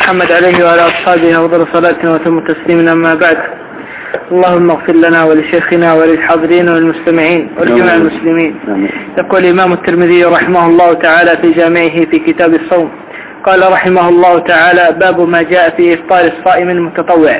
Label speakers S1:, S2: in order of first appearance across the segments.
S1: محمد عليه وعلى أصحابه أفضل صلاة وتم تسليما. أما بعد، اللهم اغفر لنا ولشيخنا وللحاضرين والمستمعين ولجميع المسلمين. يقول الإمام الترمذي رحمه الله تعالى في جامعه في كتاب الصوم، قال رحمه الله تعالى: باب ما جاء في إفطار الصائم المتطوع.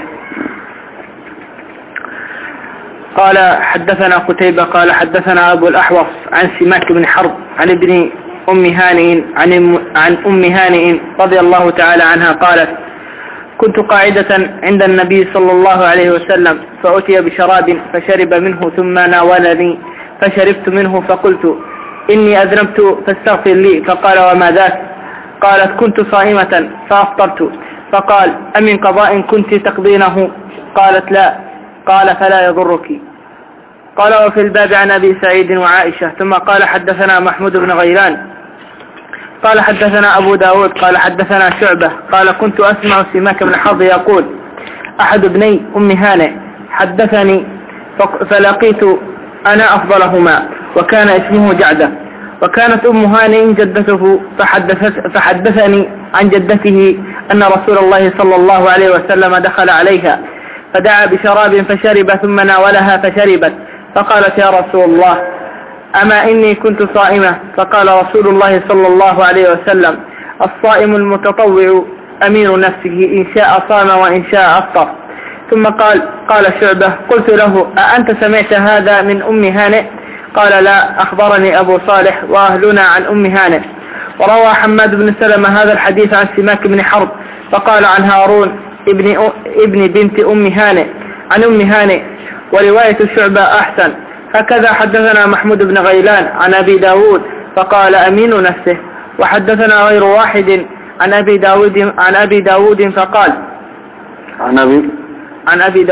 S1: قال حدثنا قتيبة قال حدثنا أبو الأحوص عن سماك بن حرب عن ابن أم هانئ عن أم هانئ رضي الله تعالى عنها قالت: كنت قاعدة عند النبي صلى الله عليه وسلم فأتي بشراب فشرب منه ثم ناولني فشربت منه فقلت: إني أذنبت فاستغفر لي. فقال: وما ذاك؟ قالت: كنت صائمة فأفطرت. فقال: أمن قضاء كنت تقضينه؟ قالت: لا. قال: فلا يضرك. قال: وفي الباب عن أبي سعيد وعائشة. ثم قال: حدثنا محمود بن غيلان قال حدثنا أبو داود قال حدثنا شعبة قال: كنت أسمع سماك بن حرب يقول: أحد ابني أم هانئ حدثني فلقيت أنا أفضلهما، وكان اسمه جعدة، وكانت أم هانئ جدته، فحدثني عن جدته أن رسول الله صلى الله عليه وسلم دخل عليها فدعا بشراب فشرب ثم ناولها فشربت، فقالت: يا رسول الله، أما إني كنت صائمة. فقال رسول الله صلى الله عليه وسلم: الصائم المتطوع أمين نفسه، إن شاء صام وإن شاء أفطر. ثم قال شعبة: قلت له: أأنت سمعت هذا من أم هانئ؟ قال: لا، أخبرني أبو صالح وأهلنا عن أم هانئ. وروى حماد بن سلمة هذا الحديث عن سماك بن حرب فقال عن هارون ابن بنت أم هانئ عن أم هانئ، ورواية شعبة أحسن. هكذا حدثنا محمود بن غيلان عن أبي داود فقال: أمين نفسه. وحدثنا غير واحد عن أبي داود فقال: عن أبي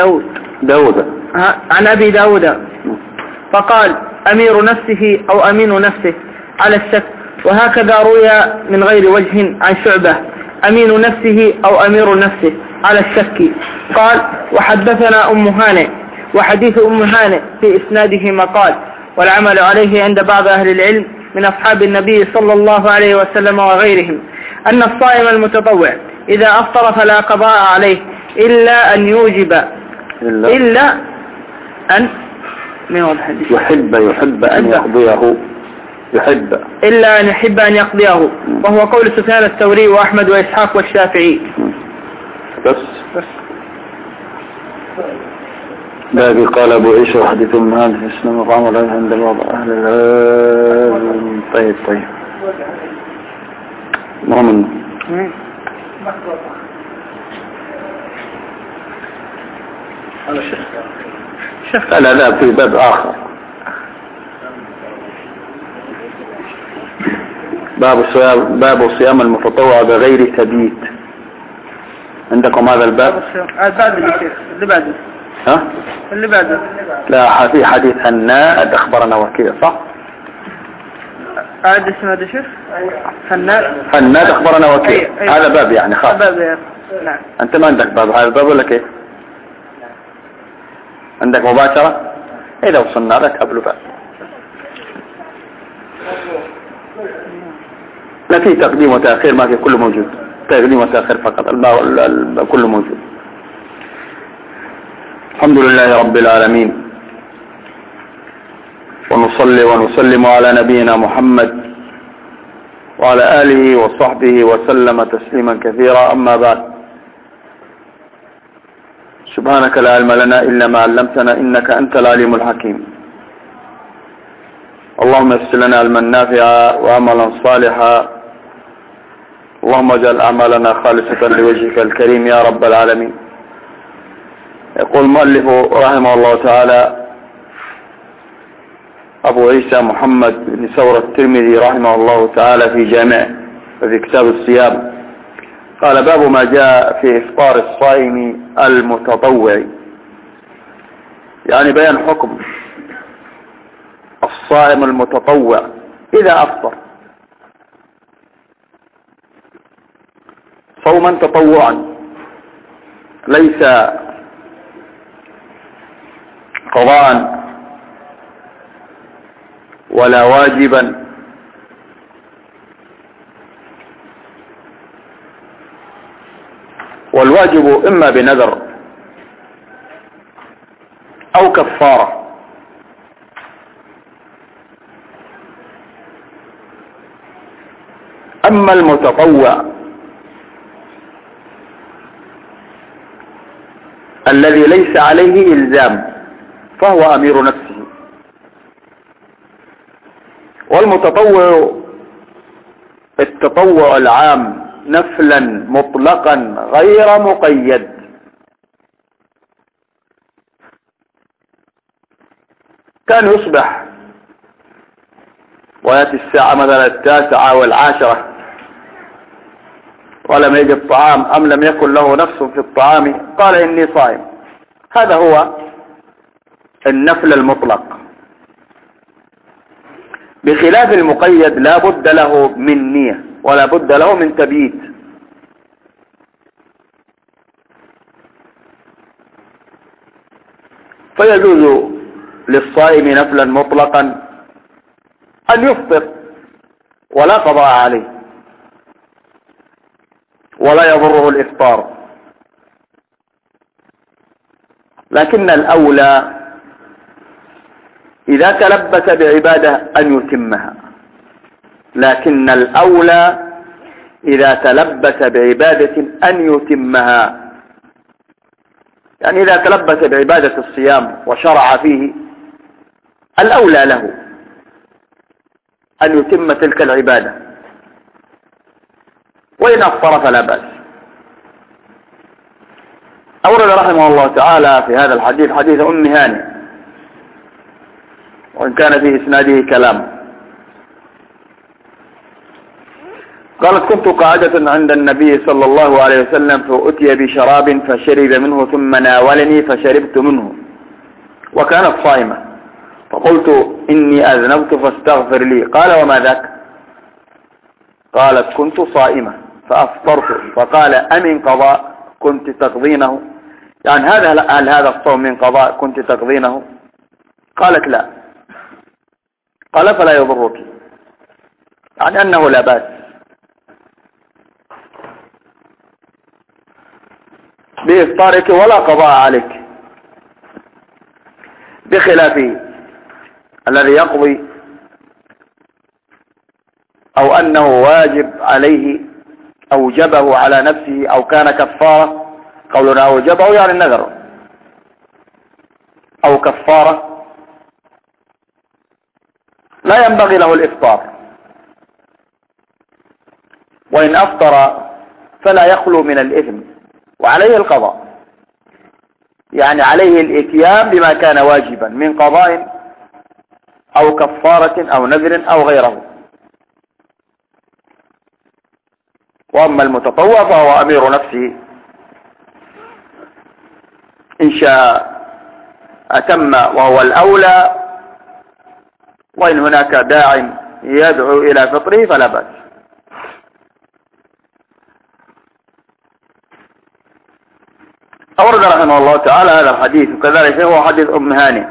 S1: داود فقال: أمير نفسه أو أمين نفسه على الشك. وهكذا روي من غير وجه عن شعبة: أمين نفسه أو أمير نفسه على الشك. قال: وحدثنا أم هانئ. وحديث أم هانئ في إسناده مقال، والعمل عليه عند بعض أهل العلم من أصحاب النبي صلى الله عليه وسلم وغيرهم أن الصائم المتطوع إذا أفطر فلا قضاء عليه إلا أن يوجب إلا أن يحب أن يقضيه، وهو قول سفيان الثوري وأحمد وإسحاق والشافعي.
S2: بس بابي قال أبو عيسى وحديث مهان في اسم مقام الله عند بعض أهل العلم. طيب مؤمن لا في باب آخر، باب صيام المتطوع بغير تبيت. عندكم هذا الباب؟
S1: اللي بعده
S2: ها؟
S1: اللي بعده
S2: لا، في حديث هناد أخبرنا وكيع، صح؟
S1: عاد اسمه هذا شيخ
S2: هناد أخبرنا وكيع. هذا باب يعني خاص.
S1: نعم.
S2: أنت ما عندك باب هذا الباب ولا كيف؟ عندك مباشرة؟ إذا وصلنا لك قبل باب. لا في تقديم وتأخير، ما في، كله موجود. تقديم وتأخير فقط، كله موجود. الحمد لله رب العالمين، ونصلي ونسلم على نبينا محمد وعلى آله وصحبه وسلم تسليما كثيرا. أما بعد، سبحانك لا علم لنا إلا ما علمتنا إنك أنت العليم الحكيم. اللهم يسر لنا علما نافعا وعملا صالحا. اللهم اجعل أعمالنا خالصة لوجهك الكريم يا رب العالمين. يقول المؤلف رحمه الله تعالى أبو عيسى محمد بن ثورة الترمذي رحمه الله تعالى في جامعه وفي كتاب الصيام، قال: باب ما جاء في إفطار الصائم المتطوع، يعني بيان حكم الصائم المتطوع إذا أفطر صوما تطوعا، ليس قضاء ولا واجبا والواجب إما بنذر أو كفارة. أما المتطوع الذي ليس عليه إلزام فهو أمير نفسه. والمتطوع التطوع العام نفلا مطلقا غير مقيد، كان يصبح ويأتي الساعة مثلا 9 والعاشرة ولم يجد طعام أم لم يكن له نفس في الطعام قال إني صائم، هذا هو النفل المطلق. بخلاف المقيد لا بد له من نية ولا بد له من تبييت. فيجوز للصائم نفلا مطلقا أن يفطر ولا قضاء عليه ولا يضره الإفطار، لكن الأولى إذا تلبس بعبادة أن يتمها، لكن الأولى إذا تلبس بعبادة أن يتمها. يعني إذا تلبس بعبادة الصيام وشرع فيه الأولى له أن يتم تلك العبادة، وإن أفطر فلا بأس. أورد رحمه الله تعالى في هذا الحديث حديث أم هانئ، وإن كان في إسناده كلام. قالت: كنت قاعدة عند النبي صلى الله عليه وسلم فأتي بشراب فشرب منه ثم ناولني فشربت منه وكانت صائمة، فقلت: إني أذنبت فاستغفر لي. قال: وما ذاك؟ قالت: كنت صائمة فأفطرت. فقال: أمن قضاء كنت تقضينه؟ يعني هل هذا الصوم من قضاء كنت تقضينه؟ قالت: لا. قال: فلا يضرك، يعني أنه لا بأس بإفطارك ولا قضاء عليك، بخلاف الذي يقضي أو أنه واجب عليه أوجبه على نفسه أو كان كفارة. قولنا أوجبه يعني النذر، أو كفارة لا ينبغي له الإفطار، وإن أفطر فلا يخلو من الإثم وعليه القضاء، يعني عليه الإتيان بما كان واجبا من قضاء أو كفارة أو نذر أو غيره. وأما المتطوع فهو أمير نفسه، إن شاء أتم وهو الأولى، وإن هناك داع يدعو إلى فطره فلا بأس. أورد رحمه الله تعالى هذا الحديث، وكذلك هو حديث أم هانئ.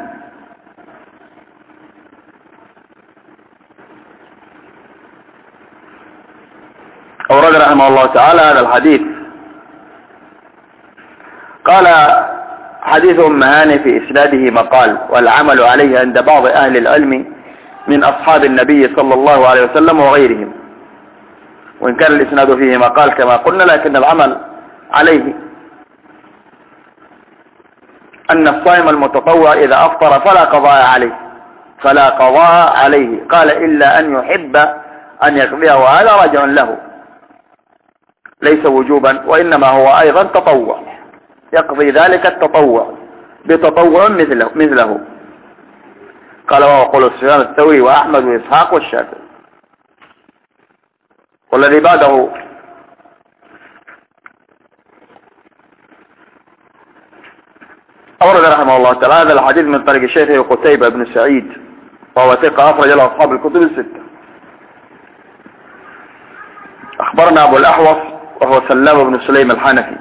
S2: أورد رحمه الله تعالى هذا الحديث. قال: حديث أم هانئ في إسناده مقال، والعمل عليه عند بعض أهل العلم من أصحاب النبي صلى الله عليه وسلم وغيرهم، وإن كان الإسناد فيه مقال كما قلنا، لكن العمل عليه أن الصائم المتطوع إذا أفطر فلا قضاء عليه. قال: إلا أن يحب أن يقضيه، وهذا راجع له، ليس وجوبا، وإنما هو أيضا تطوع، يقضي ذلك التطوع بتطوع مثله. قال: وهو قول سفيان الثوري وأحمد وإسحاق والشافعي. والذي بعده أورد رحمه الله تعالى هذا الحديث من طريق شيخه قتيبة بن سعيد، وهو ثقة أخرج له أصحاب الكتب الستة. أخبرنا أبو الأحوص وهو سلام بن سليم الحنفي،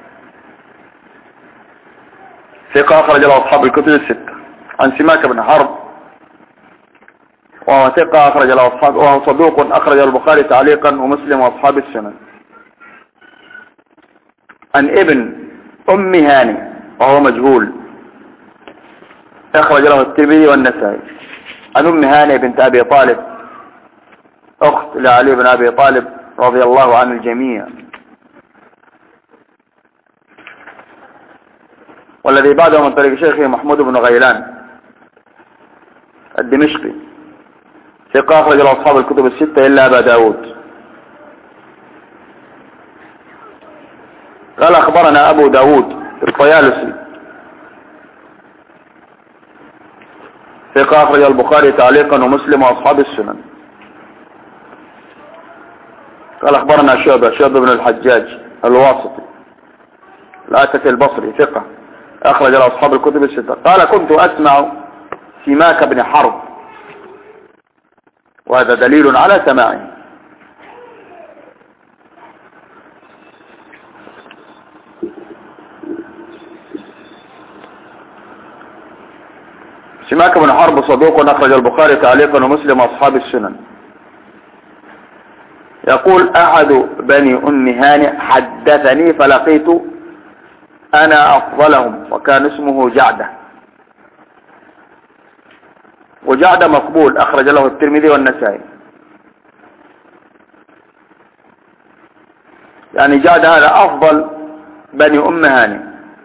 S2: ثقة أخرج له أصحاب الكتب الستة، عن سماك بن حرب وهو ثقة أخرج له أصحاب، وهو صدوق أخرج البخاري تعليقا ومسلم وأصحاب السنن. عن ابن أم هاني وهو مجهول، أخرج له الترمذي والنسائي. عن أم هاني بنت أبي طالب أخت لعلي بن أبي طالب رضي الله عن الجميع. والذي بعده من طريق شيخه محمود بن غيلان الدمشقي، ثقة أخرج له أصحاب الكتب الستة إلا أبا داود. قال أخبرنا أبو داود الطيالسي، ثقة أخرج البخاري تعليقا ومسلم وأصحاب السنن. قال أخبرنا شعبة بن الحجاج الواسطي الأتكي البصري، ثقة أخرج له أصحاب الكتب الستة. قال كنت أسمع سماك بن حرب، وهذا دليل على سماعه. سماك بن حرب صدوق أخرج البخاري تعليقا ومسلم وأصحاب السنن. يقول أحد بني أم هانئ حدثني فلقيت أنا أفضلهم، وكان اسمه جعدة، وجعدة مقبول أخرج له الترمذي والنسائي. يعني جعدة هذا أفضل بني أم هانئ.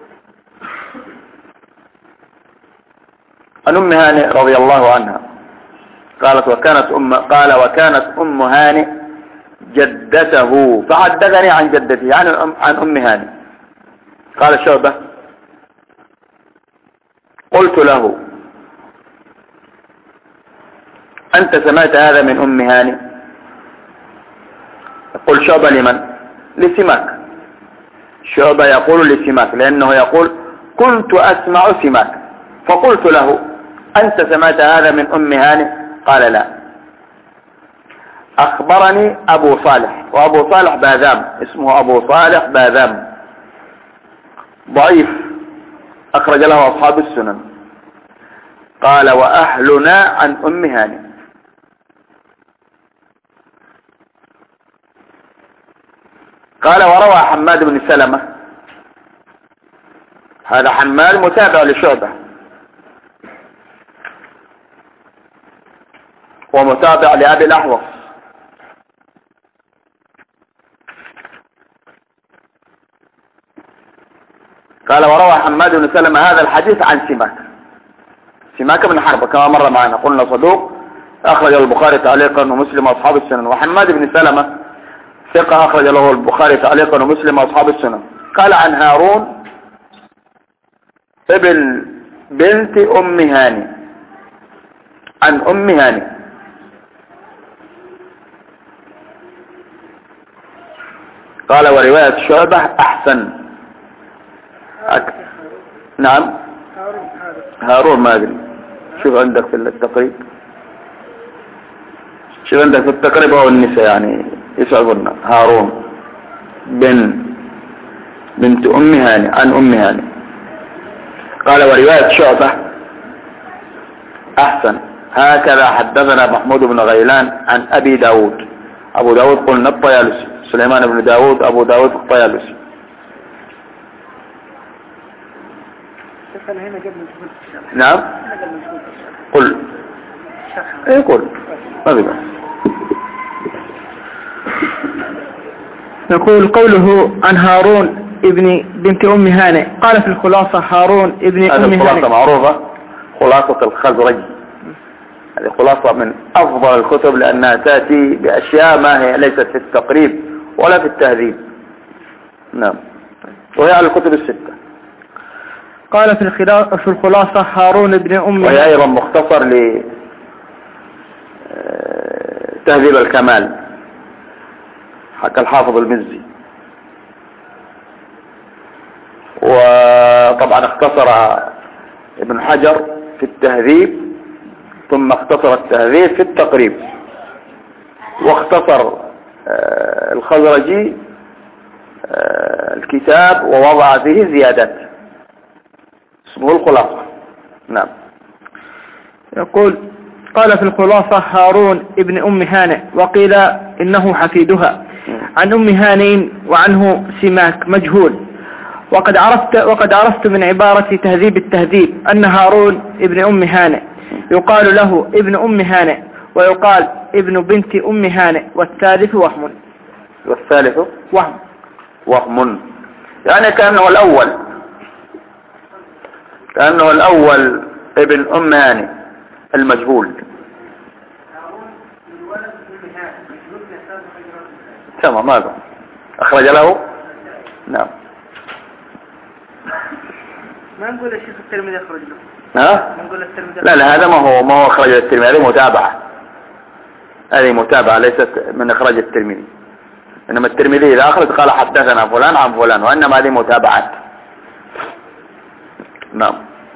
S2: عن أم هانئ رضي الله عنها قالت وكانت أم هانئ جدته، فحدثني عن جدته عن أم هانئ. قال شعبة قلت له أنت سمعت هذا من أم هانئ؟ يقول شعبة لمن؟ لسماك. شعبة يقول لسماك لأنه يقول كنت أسمع سماك، فقلت له أنت سمعت هذا من أم هانئ؟ قال لا. أخبرني أبو صالح، وأبو صالح باذام، اسمه أبو صالح باذام، ضعيف أخرج له أصحاب السنن. قال وأهلنا عن أم هانئ. قال وروى حماد بن سلمة، هذا حماد متابع لشعبة ومتابع لأبي الأحوص. قال وروى حماد بن سلمة هذا الحديث عن سماك بن حرب كما مر معنا، قلنا صدوق أخرج البخاري تعليقا ومسلم وأصحاب السنن. وحماد بن سلمة ثقة أخرج له البخاري تعليقا ومسلم وأصحاب السنن. قال عن هارون ابن بنت أم هانئ عن أم هانئ. قال ورواية شعبة أحسن. نعم هارون ما أدري، شوف عندك في التقريب، شوف عندك في التقريب أو النساء يعني يسعبنا هارون بنت أم هانئ عن أم هانئ. قال ورواية شعبة أحسن. هكذا حدثنا محمود بن غيلان عن أبي داود. أبو داود قلنا الطيالسي، سليمان بن داود أبو داود الطيالسي. نعم قل ايه قل ما بيبقى.
S1: نقول قوله عن هارون ابن بنت أم هانئ. قال في الخلاصة هارون ابن أم هانئ.
S2: الخلاصة معروفة، خلاصة الخزرج، هذه خلاصة من أفضل الكتب لأنها تأتي بأشياء ما هي ليست في التقريب ولا في التهذيب. نعم، وهي على الكتب الستة.
S1: قال في الخلاصة هارون ابن أم،
S2: وهي أيضا مختصر لتهذيب الكمال، حكى الحافظ المزي. وطبعا اختصر ابن حجر في التهذيب، ثم اختصر التهذيب في التقريب، واختصر الخزرجي الكتاب ووضع فيه زيادات اسمه الخلاصة. نعم.
S1: يقول قال في الخلاصة هارون ابن أم هانئ، وقيل إنه حفيدها، عن أم هانئ وعنه سماك مجهول، وقد عرفت من عبارة تهذيب التهذيب أن هارون ابن أم هانئ يقال له ابن أم هانئ ويقال ابن بنت أم هانئ، والثالث وهم.
S2: والثالث
S1: وهم
S2: يعني كأنه الأول ابن أم هانئ المجهول. تمام. ماذا أخرج له؟ نعم.
S1: ما نقول الشيخ الترمذي يخرج له.
S2: ها؟
S1: نقول الترمذي.
S2: لا هذا ما هو أخرج الترمذي، هذه متابعة ليست من إخراج الترمذي. إنما الترمذي إذا أخرج قال حدثنا فلان عن فلان، وإنما هذه متابعات. نعم.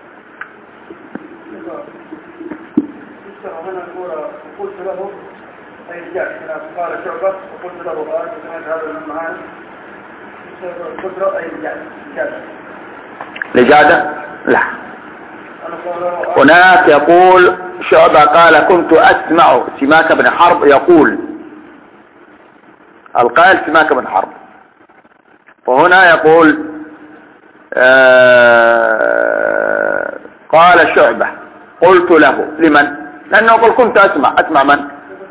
S3: قلت له أي رجال قال شعبة وقلت له قال سمعت هذا من معاني قلت له أي رجال
S2: لجادة؟ لا. هناك يقول شعبة قال كنت أسمع سماك بن حرب يقول، القائل سماك بن حرب، وهنا يقول قال شعبة قلت له لمن؟ لأنه يقول كنت أسمع من؟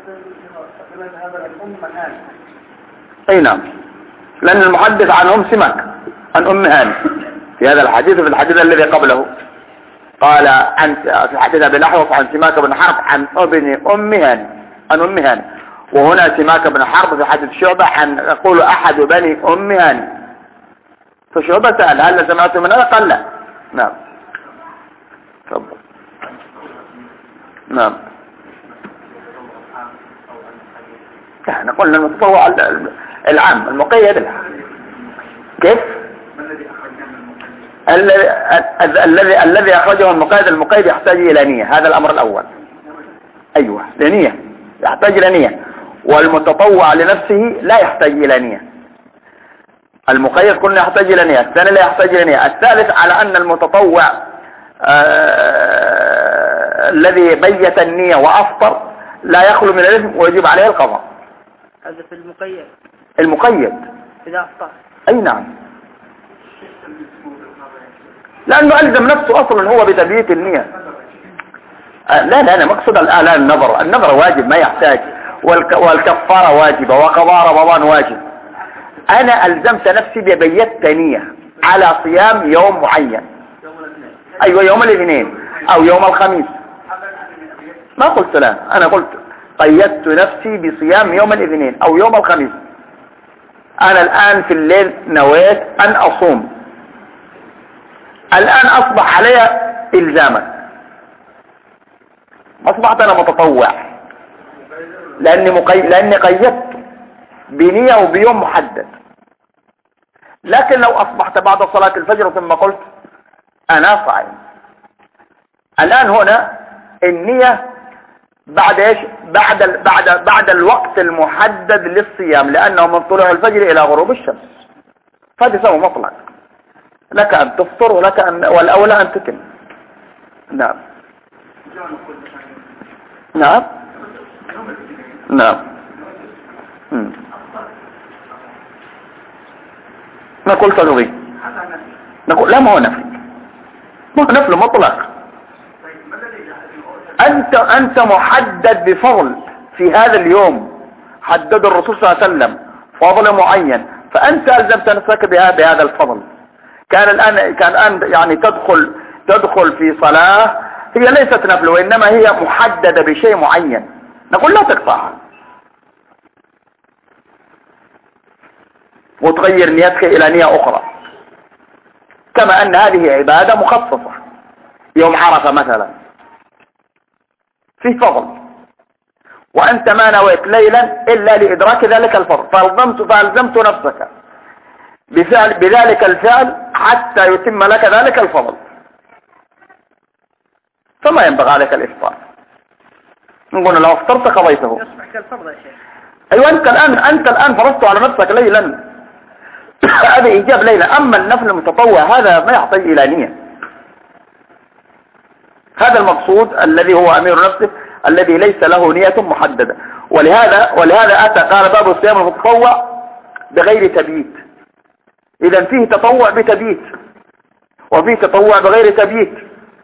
S2: أي نعم، لأن المحدث عنهم سماك عن أم هاني في هذا الحديث، في الحديث الذي قبله قال في حديث أبي الأحوص عن سماك بن حرب عن ابن أم هاني، وهنا سماك بن حرب في حديث شعبة عن يقول أحد بني أم هاني. فشعبة سأل هل سمعت من هذا؟ قال لا. نعم. تفضل. نعم. احنا قلنا المتطوع العام، المقيد العام. كيف؟ الذي أخرجه المقيد يحتاج إلى نية، هذا الأمر الأول. أيوة، لنية، يحتاج إلى نية. والمتطوع لنفسه لا يحتاج إلى نية. المقيد كله يحتاج إلى نية، الثاني لا يحتاج إلى نية. الثالث على أن المتطوع الذي بيت النية وأفطر لا يخلو من الإثم ويجب عليه القضاء.
S1: هذا في
S2: المقيد
S1: إذا أفطر.
S2: أي نعم، لأنه ألزم نفسه أصلا هو بتبييت النية. لا أنا مقصد الآن النظر واجب ما يحتاج، والكفارة واجبة، وقضاء رمضان واجب. أنا ألزمت نفسي ببيت نية على صيام يوم معين، أيوة يوم الاثنين أو يوم الخميس. ما قلت لا، أنا قلت قيدت نفسي بصيام يوم الاثنين أو يوم الخميس. أنا الآن في الليل نويت أن أصوم، الآن أصبح علي إلزاما، أصبحت أنا متطوع لأني قيدت بنية وبيوم محدد. لكن لو أصبحت بعد صلاة الفجر ثم قلت أنا صائم، الآن هنا النية بعد ايش؟ بعد الوقت المحدد للصيام، لأنه من طلوع الفجر إلى غروب الشمس، فهذا سوى مطلق، لك أن تفطر ولك والأولى أن تتم. نعم. نعم. نعم. نقول تغضي، نقول لا، ما هو نفل، ما هو نفل مطلق. أنت محدد بفضل في هذا اليوم، حدد الرسول صلى الله عليه وسلم فضل معين، فأنت ألزمت نفسك بهذا الفضل. كان الآن يعني تدخل في صلاة هي ليست نفل، وإنما هي محددة بشيء معين، نقول لا تقطعها وتغير نيتك إلى نية أخرى، كما أن هذه عبادة مخصصة. يوم عرفة مثلا في فضل، وأنت ما نويت ليلا إلا لإدراك ذلك الفضل، فألزمت نفسك بذلك الفعل حتى يتم لك ذلك الفضل، فما ينبغي عليك الإفطار. نقول لو افطرت قضيته.
S1: يصبح كالفرض يا شيخ.
S2: أيوة، أنت الآن فرضت على نفسك ليلا هذا إيجاب ليلة. أما النفل المتطوع هذا ما يحتاج إلى نية، هذا المقصود الذي هو أمير نفسه الذي ليس له نية محددة. ولهذا أتى قال باب الصيام المتطوع بغير تبييت، إذا فيه تطوع بتبييت وفيه تطوع بغير تبييت،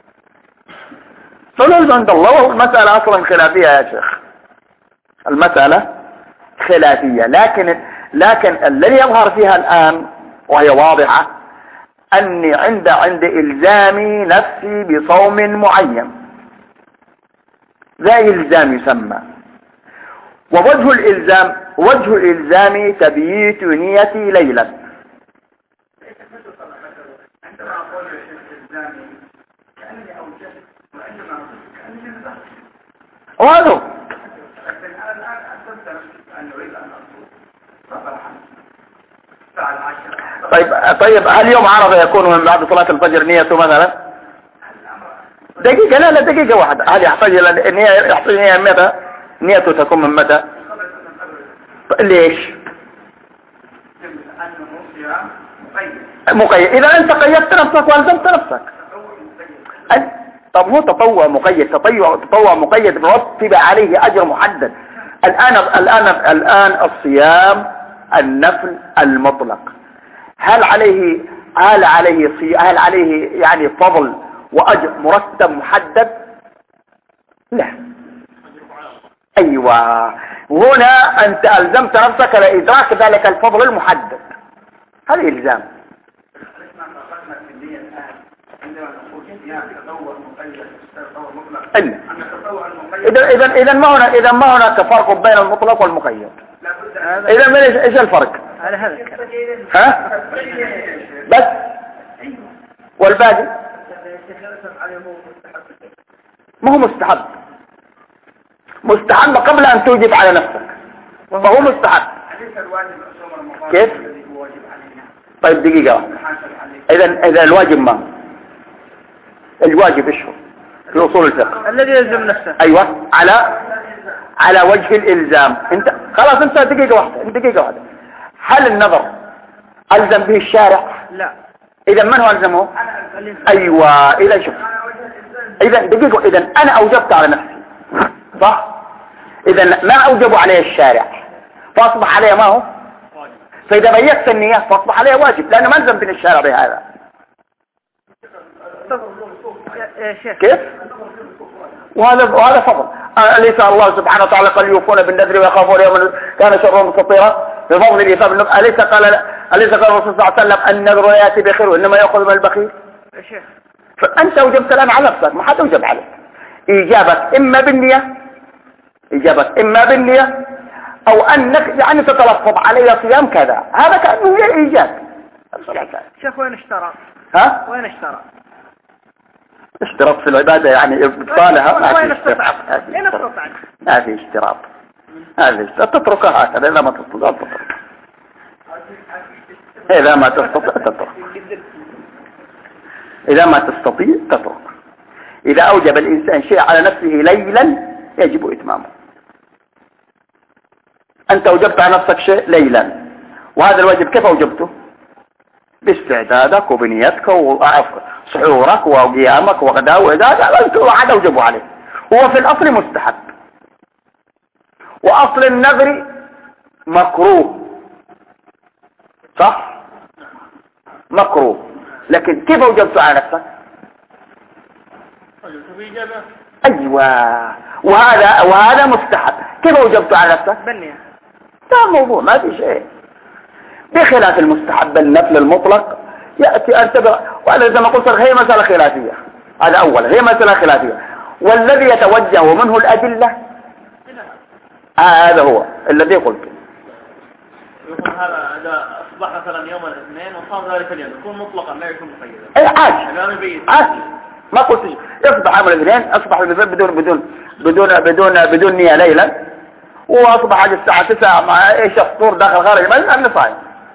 S2: فالعلم عند الله. والمسألة أصلا خلافية يا شيخ، المسألة خلافية، لكن الذي يظهر فيها الآن وهي واضحة أني عند إلزامي نفسي بصوم معين، ذا إلزام يسمى. ووجه الإلزام تبييت نيتي ليلا.
S3: عندما أقول إلزامي كأني أوجدت وعندما كأني نزعت.
S2: وهذا
S3: لكن أنا الآن أعتمد أن أريد أن أصوم صباحا الساعة 10.
S2: طيب هل يوم عرفة يكون من بعد صلاة الفجر نيته مثلا؟ دقيقة، لا دقيقة واحدة. هل يحتاج إلى نية متى؟ نيته تكون من متى؟ ليش؟ مقيد. إذا أنت قيدت نفسك والزمت نفسك. طب هو تطوع مقيد، تطوع مقيد رتب عليه أجر محدد. الآن الصيام النفل المطلق هل عليه يعني فضل وأجر مرتب محدد؟ لا. أيوة، هنا أنت ألزمت نفسك لإدراك ذلك الفضل المحدد، هذا إلزام. إذا ما هناك فرق بين المطلق والمقيد. إذا إيش الفرق؟
S1: على هذا
S2: ها؟ بس والباقي ما هو مستحب قبل أن توجب على نفسك، فهو مستحب. كيف؟ طيب دقيقة، إذا الواجب ما الواجب إيش هو في أصول الفقه؟
S1: الذي يلزم نفسه.
S2: أيوة، على وجه الإلزام. أنت خلاص، أنت دقيقة واحدة. هل النظر ألزم به الشارع؟
S1: لا.
S2: إذا من هو ألزمه؟ أيوة. إذا شوف، إذا دقيقة، إذا أنا أوجبت على نفسي، صح؟ إذا ما أوجب عليه الشارع فأصبح عليه ما هو؟ فإذا بيت النية فأصبح عليه واجب، لأنه ما ألزم به الشارع بهذا. كيف؟ وهذا فضل. أليس الله سبحانه وتعالى قال يوفون بالنذر ويخافون يوما كان شره مستطيرا بفضل الإيفاء بالنذر؟ أليس قال الرسول صلى الله عليه وسلم النذر لا يأتي بخير وإنما يأخذ من البخيل؟ فأنت أوجبت الآن على نفسك، ما حد أوجب عليك. إجابة إما بالنية أو أنك يعني تتلفظ علي صيام كذا، هذا كأنه هي إيجاب.
S1: شيخ وين اشترى؟
S2: ها؟
S1: وين اشترى؟
S2: اشتراط في العبادة يعني إبطالها ما في
S1: اشتراط.
S2: ما في اشتراط. تتركها هكذا، إذا ما تستطيع تترك، إذا ما تستطيع تترك. إذا أوجب الإنسان شيء على نفسه ليلا يجب إتمامه. أنت أوجبت على نفسك شيء ليلا، وهذا الواجب كيف أوجبته؟ باستعدادك وبنيتك وسحورك وقيامك وغداء وهذا أوجبه عليه. هو في الأصل مستحب، وأصل النذر مكروه، صح؟ مكروه، لكن كيف أوجبته على نفسك؟ أيوة، وهذا مستحب، كيف أوجبته على نفسك؟
S1: بالنية.
S2: ده موضوع ما في شيء. بخلاف المستحب النفل المطلق يأتي أن وأنا زي ما قلت هي مسألة خلافية. هذا أولا، هي مسألة خلافية، والذي يتوجه منه الأدلة هذا هو الذي قلت.
S4: يكون هذا إذا أصبح مثلا يوم الاثنين وصام ذلك اليوم يكون مطلقا لا يكون مقيدا.
S2: أي عادي ما قلت يصبح يوم الاثنين، أصبح بدون نية ليلا، وأصبح على الساعة 9 مع إيش الفطور داخل خارج أنا صايم،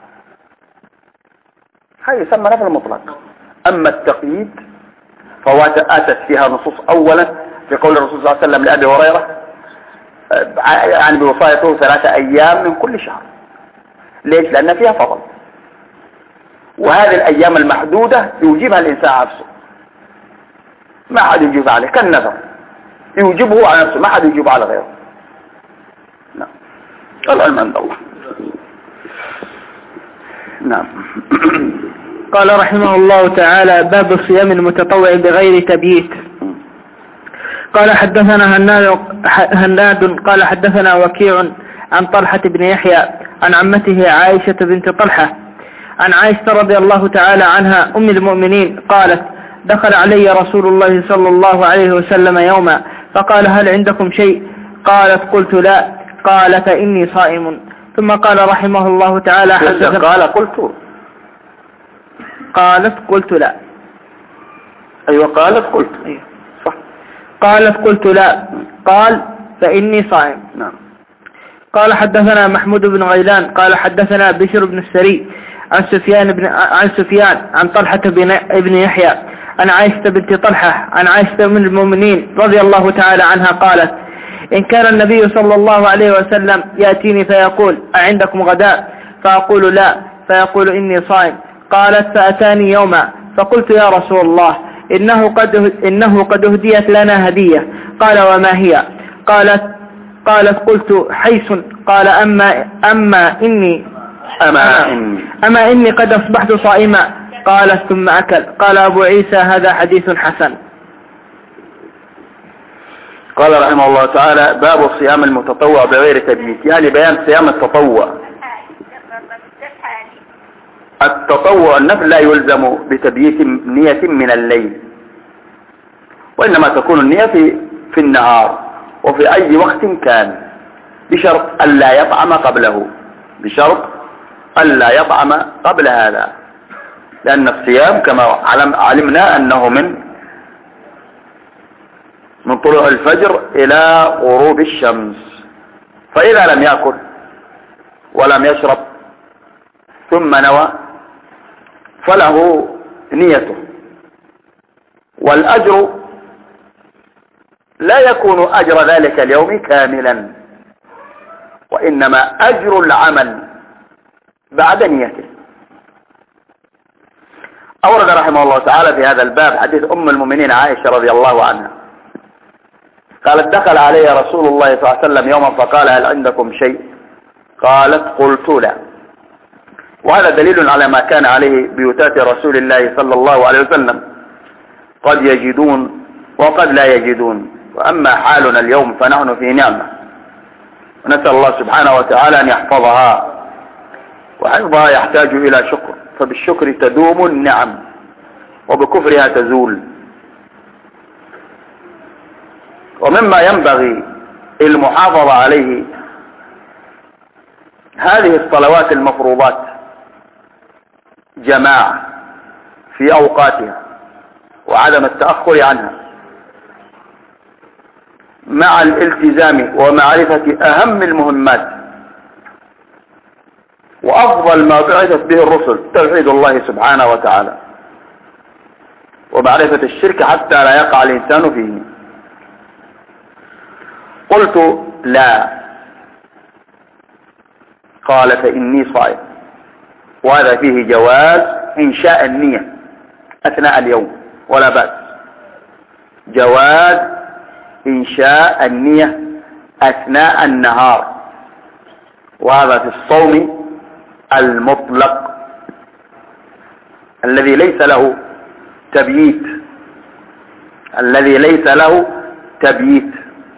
S2: هاي يسمى نفل المطلق. أما التقييد فهو أتت فيها نصوص. أولا في قول الرسول صلى الله عليه وسلم لأبي هريرة يعني بوصايته 3 أيام من كل شهر. ليش؟ لأن فيها فضل، وهذه الأيام المحدودة يوجبها الإنسان نفسه، ما حد يجيب عليه، كالنذر يوجبه على نفسه، ما حد يجيب على غيره. نعم، العلم عند الله. نعم.
S1: قال رحمه الله تعالى: باب صيام المتطوع بغير تبييت. قال حدثنا هناد قال حدثنا وكيع عن طلحة بن يحيى عن عمته عائشة بنت طلحة عن عائشة رضي الله تعالى عنها أم المؤمنين قالت: دخل علي رسول الله صلى الله عليه وسلم يوما فقال: هل عندكم شيء؟ قالت: قلت لا. قال: فإني صائم. ثم قال رحمه الله تعالى: قالت: قلت لا.
S2: أيوة قالت قلت.
S1: أيوة. صح. قالت: قلت لا. قال: فإني صائم.
S2: نعم.
S1: قال حدثنا محمود بن غيلان قال حدثنا بشر بن السري عن سفيان عن طلحة بن يحيى عن عائشة بنت طلحة عن عائشة من المؤمنين رضي الله تعالى عنها قالت: إن كان النبي صلى الله عليه وسلم يأتيني فيقول: أعندكم غداء؟ فأقول: لا. فيقول: إني صائم. قالت: فأتاني يوما فقلت: يا رسول الله، إنه قد أهديت لنا هدية. قال: وما هي؟ قالت: قلت: حيث. قال: أما إني قد أصبحت صائما. قالت: ثم أكل. قال أبو عيسى: هذا حديث حسن.
S2: قال رحمه الله تعالى: باب صيام المتطوع بغير تبييت، يعني بيان صيام التطوع. التطوع النفل لا يلزم بتبييت نية من الليل، وإنما تكون النية في النهار وفي أي وقت كان، بشرط ألا يطعم قبله، بشرط ألا يطعم قبل هذا، لأن الصيام كما علمنا أنه من طلوع الفجر إلى غروب الشمس، فإذا لم يأكل ولم يشرب ثم نوى فله نيته، والأجر لا يكون أجر ذلك اليوم كاملا، وإنما أجر العمل بعد نيته. أورد رحمه الله تعالى في هذا الباب حديث أم المؤمنين عائشة رضي الله عنها قالت: دخل علي رسول الله صلى الله عليه وسلم يوما فقال: هل عندكم شيء؟ قالت: قلت لا. وهذا دليل على ما كان عليه بيوتات رسول الله صلى الله عليه وسلم، قد يجدون وقد لا يجدون، وأما حالنا اليوم فنحن في نعمة، ونسأل الله سبحانه وتعالى أن يحفظها، وحفظها يحتاج إلى شكر، فبالشكر تدوم النعم وبكفرها تزول. ومما ينبغي المحافظة عليه هذه الصلوات المفروضات جماعة في أوقاتها وعدم التأخر عنها، مع الالتزام ومعرفة أهم المهمات وأفضل ما بعثت به الرسل توحيد الله سبحانه وتعالى، ومعرفة الشرك حتى لا يقع الإنسان فيه. قلت: لا. قال: فإني صائم. وهذا فيه جواز إنشاء النية أثناء اليوم ولا بأس، جواز إنشاء النية أثناء النهار، وهذا في الصوم المطلق الذي ليس له تبييت،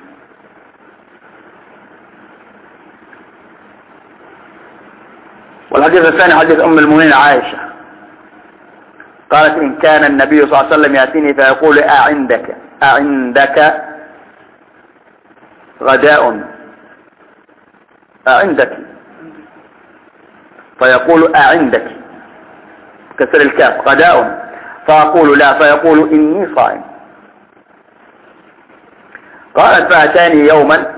S2: والحديث الثاني حديث أم المؤمنين عائشة قالت: إن كان النبي صلى الله عليه وسلم يأتيني فيقول: أعندك غداء؟ أعندك، فيقول: أعندك كسر الكاف غداء، فأقول: لا، فيقول: إني صائم. قالت: فأتاني يوما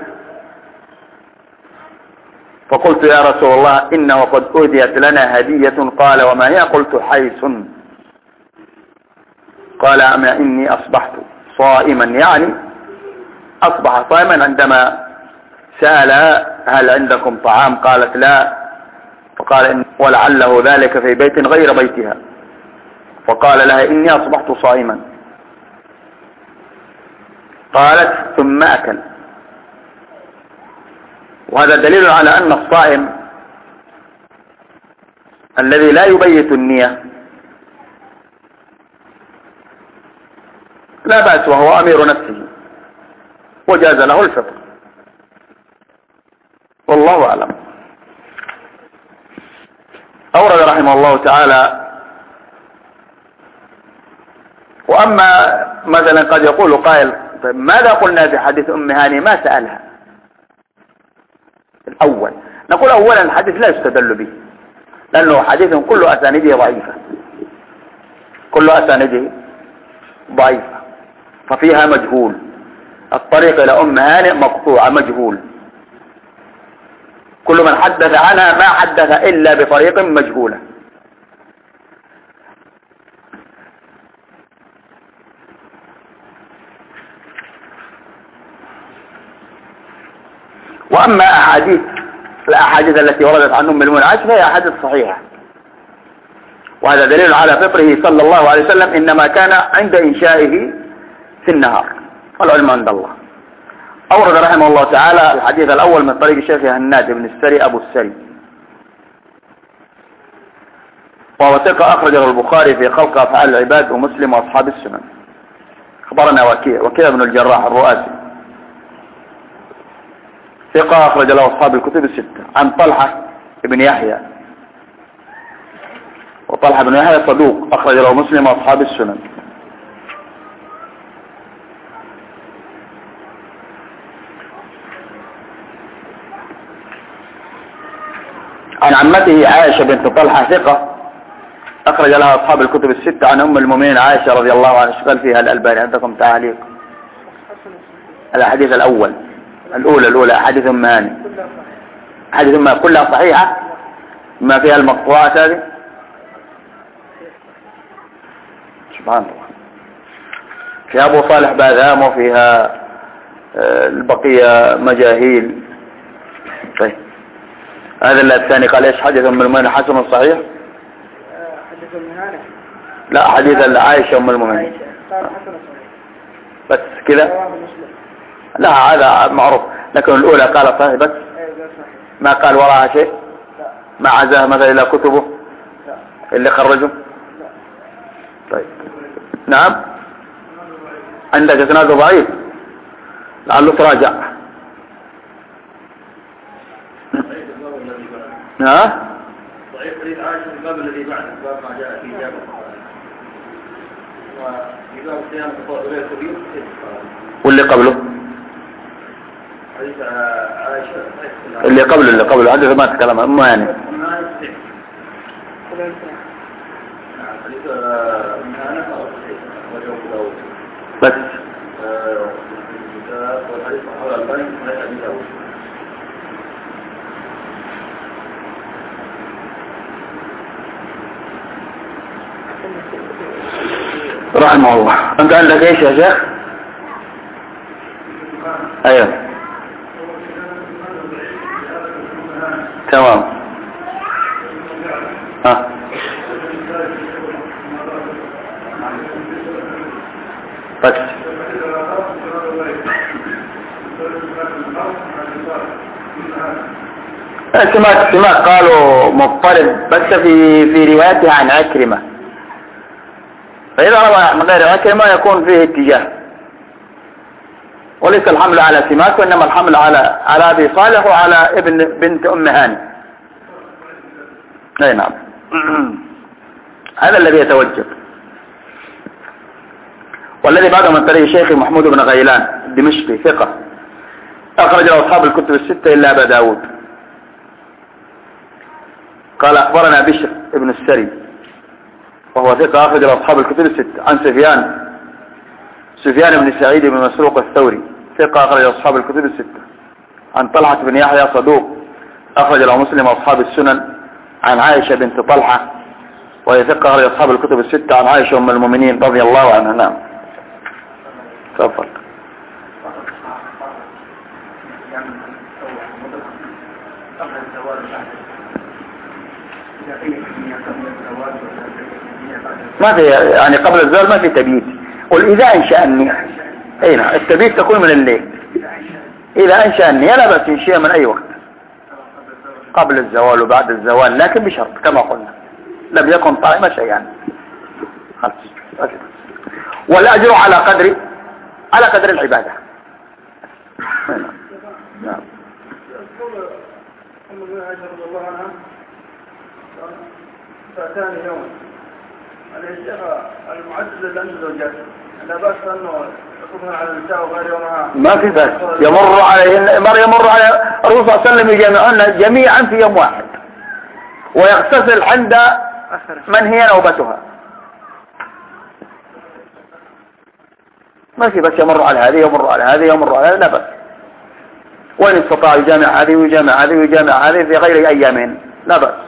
S2: فقلت: يا رسول الله، إنه قد أهديت لنا هدية. قال: وما هي؟ قلت: حيث. قال: أما إني أصبحت صائما، يعني أصبح صائما عندما سأل: هل عندكم طعام؟ قالت: لا. فقال: ولعله ذلك في بيت غير بيتها. فقال لها: إني أصبحت صائما. قالت: ثم أكل. وهذا دليل على أن الصائم الذي لا يبيت النية لا بأس وهو أمير نفسه وجاز له الفطر، والله أعلم. أورد رحمه الله تعالى. وأما مثلا قد يقول قائل طيب ماذا قلنا في حديث أم هاني ما سألها الأول؟ نقول أولا الحديث لا يستدل به لأنه حديث كل أسانيده ضعيفة، كل أسانيده ضعيفة، ففيها مجهول، الطريق إلى أم هانئ مقطوعة مجهول، كل من حدث عنها ما حدث إلا بطريق مجهولة. وأما الأحاديث التي وردت عن أم المؤمنين عائشة فهي أحاديث صحيحة، وهذا دليل على فطره صلى الله عليه وسلم إنما كان عند إنشائه في النهار، والعلم عند الله. أورد رحمه الله تعالى الحديث الأول من طريق الشيخ هناد بن السري أبو السري، وهو ثقة أخرجه البخاري في خلق أفعال العباد ومسلم وأصحاب السنن. أخبرنا وكيع بن الجراح الرؤاسي ثقة أخرج له أصحاب الكتب الستة عن طلحة بن يحيى، وطلحة بن يحيى صدوق أخرج له مسلم وأصحاب السنن. عن عمته عائشة بنت طلحة ثقة أخرج لها أصحاب الكتب الستة عن أم المؤمنين عائشة رضي الله عنها. اشتغل فيها الألباني. عندكم تعليق؟ الحديث الأول الأولى أحاديث أم هاني، أحاديث أم كلها صحيحة ما فيها المقطوعات هذه. سبحان الله. فيها أبو صالح باذام وفيها البقية مجاهيل. طيب هذا الثاني قال ايش؟ حديث أم المؤمنين حسن صحيح؟
S3: حديث أم هاني
S2: لا، حديث عائشة أم المؤمنين بس كذا. لا هذا معروف، لكن الأولى قال صحيح بس ما قال وراها شيء، ما عزاه مثلا إلى كتبه اللي خرجه. طيب نعم عندك اسناده ضعيف لعله تراجع. ها
S3: ضعيف حديث عائشة في الباب الذي بعده، باب ما جاء في جابر وفي باب صيام الفضائل الكبير
S2: واللي قبله
S3: حديث عائشة
S2: اللي قبله حديث ما تكلم أم هاني.
S3: حديث أم هاني وجوه
S2: بس
S3: والحديث حول البني حديث أول.
S2: رحمه الله. أنت عندك إيش يا شيخ؟ أيوه تمام. بس سمعت قالوا مضطرب بس في روايته عن عكرمة، فإذا روى من غير عكرمة يكون فيه اتجاه، وليس الحمل على سماك وإنما الحمل على أبي صالح وعلى بنت أم هاني. أي نعم هذا الذي يتوجب. والذي بعده من طريق الشيخ محمود بن غيلان الدمشقي ثقة أخرج له أصحاب الكتب الستة إلا أبا داود. قال أخبرنا بشر ابن السري وهو ثقة أخرج له أصحاب الكتب الستة عن سفيان بن سعيد بن مسروق الثوري ثقة أخرج له أصحاب الكتب الستة عن طلحة بن يحيى صدوق أخرج له مسلم وأصحاب السنن عن عائشة بنت طلحة وهي ثقة أخرج أصحاب الكتب الستة عن عائشة أم المؤمنين رضي الله عنها. نعم تفضل. ما في يعني قبل الزوال ما في تبييت. قل إذا أنشأ النية، أي نعم التبييت تكون من الليل. إذا أنشأ النية لا بأس ينشئها من أي وقت قبل الزوال وبعد الزوال، لكن بشرط كما قلنا لم يكن طعم شيئا. والأجر على قدر العبادة. نعم.
S3: فأتاني يوم الشيخ المعدد اللي عنده زوجات لا بأس أنه يقومها على النساء وغير يومها
S2: ما في بأس. يمر على الرسول صلى الله عليه وسلم يجمعون جميعا في يوم واحد ويغتسل عند من هي نوبتها. ما في بس يمر على هذه يمر على هذه يمر على هذه لا بأس. وإن استطاع يجامع هذه ويجامع هذه ويجامع هذه في غير أيامين لا بأس.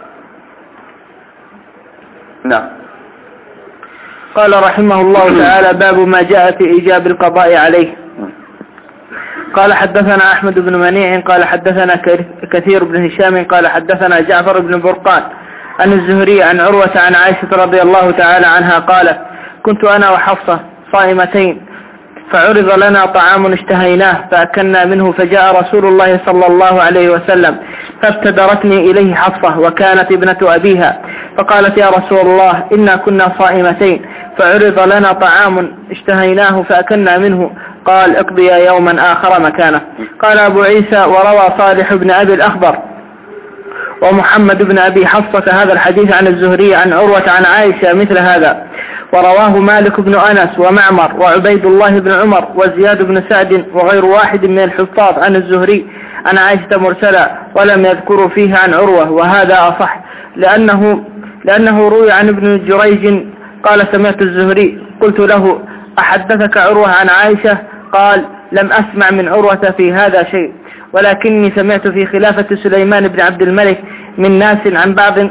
S2: نعم.
S1: قال رحمه الله تعالى باب ما جاء في إيجاب القضاء عليه. قال حدثنا أحمد بن منيع قال حدثنا كثير بن هشام قال حدثنا جعفر بن برقان عن الزهري عن عروة عن عائشة رضي الله تعالى عنها قالت كنت أنا وحفصة صائمتين فعرض لنا طعام اشتهيناه فأكلنا منه فجاء رسول الله صلى الله عليه وسلم فابتدرتني إليه حفصة وكانت ابنة أبيها فقالت يا رسول الله إنا كنا صائمتين فعرض لنا طعام اشتهيناه فأكلنا منه قال اقضي يوما آخر مكانه. قال أبو عيسى وروى صالح بن أبي الأخضر ومحمد بن أبي حفصة هذا الحديث عن الزهري عن عروة عن عائشة مثل هذا ورواه مالك بن أنس ومعمر وعبيد الله بن عمر وزياد بن سعد وغير واحد من الحفاظ عن الزهري عن عائشة مرسلا ولم يذكروا فيه عن عروة وهذا أصح لأنه روي عن ابن جريج قال سمعت الزهري قلت له أحدثك عروة عن عائشة قال لم أسمع من عروة في هذا شيء ولكني سمعت في خلافة سليمان بن عبد الملك من ناس عن بعض